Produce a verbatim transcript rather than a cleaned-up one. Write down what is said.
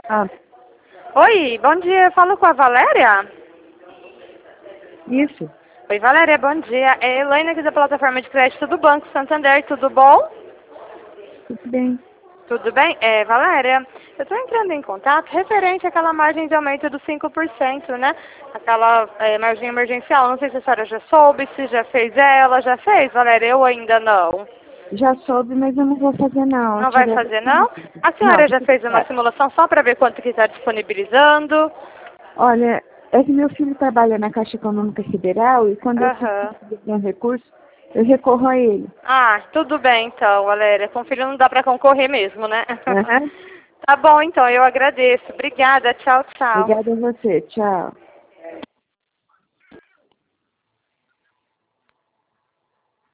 Ah, Oi, bom dia. Eu falo com a Valéria? isso. Oi, Valéria, bom dia. É Elaine aqui da plataforma de crédito do Banco Santander. Tudo bom? Tudo bem. Tudo bem? É, Valéria, eu estou entrando em contato referente àquela margem de aumento dos cinco por cento, né? Aquela é, margem emergencial. Não sei se a senhora já soube, se já fez ela. Já fez, Valéria? Eu ainda não. Já soube, mas eu não vou fazer não. Eu Não vai tirei da fazer, não? família. A Não, senhora já porque, fez uma é, simulação só para ver quanto que está disponibilizando? olha, é que meu filho trabalha na Caixa Econômica Federal e quando eu Aham. preciso de um recurso, eu recorro a ele. Ah, tudo bem então, Valéria. Com filho não dá para concorrer mesmo, né? Aham. Tá bom, então, eu agradeço. Obrigada. Tchau, tchau. Obrigada a você. Tchau.